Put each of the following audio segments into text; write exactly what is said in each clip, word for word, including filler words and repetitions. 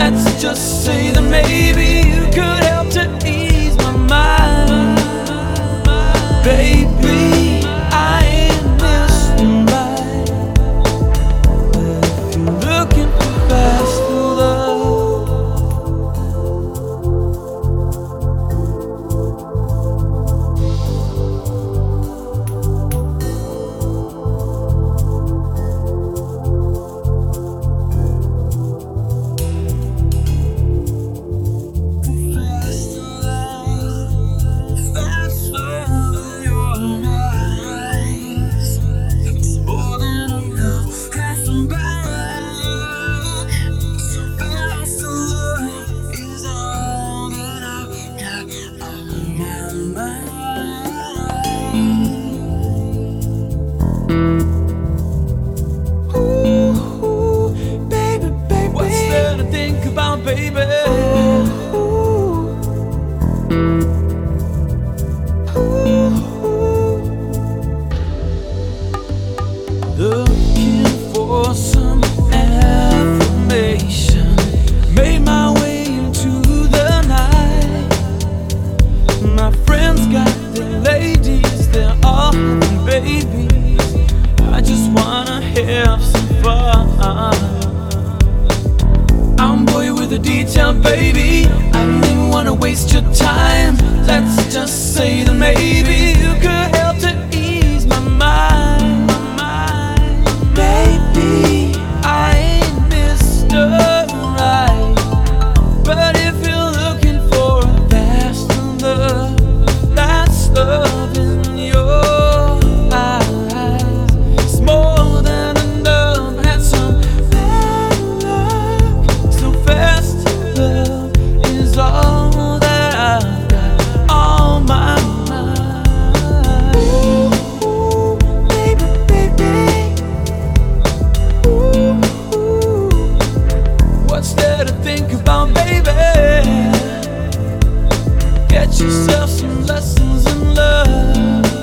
Let's just say that maybe you could help to ease my mind. Baby, I ain't missing right, but if you're looking for fast love, baby. Ooh, ooh, ooh. Looking for some affirmation, made my way into the night. My friends got their ladies, they're all having babies. I just wanna have some fun. I'm boy with a detail, baby. I don't even wanna waste your time. Let's just say that maybe you could help to ease my mind. Baby, I ain't Mister Right, but if you're looking for a fast love, that's love in your eyes. It's more than enough, had some bad luck. So fast love is all that I've got on my mind. Ooh, baby, baby. Ooh, ooh. What's there to think about, baby? Get yourself some lessons in love.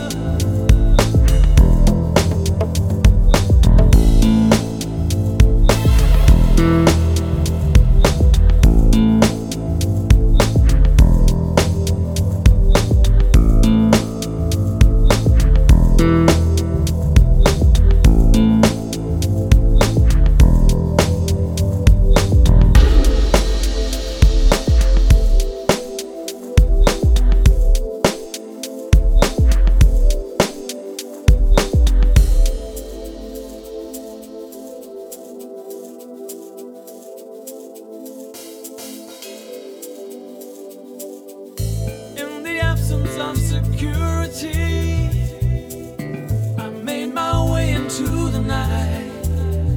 Of security, I made my way into the night.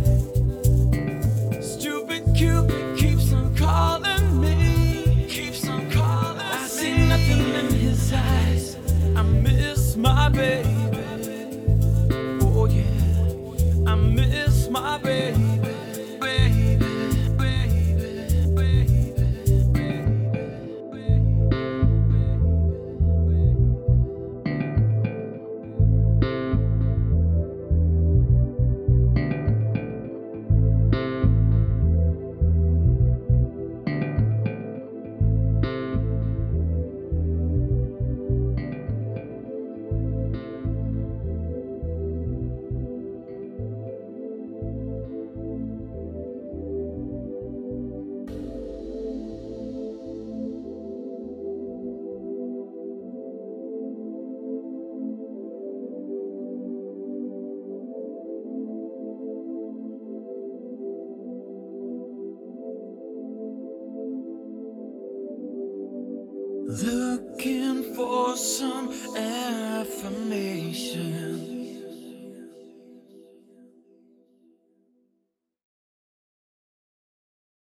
Stupid Cupid keeps on calling me, keeps on calling. I see nothing in his eyes. I miss my baby. Oh yeah, I miss my baby. Looking for some affirmation.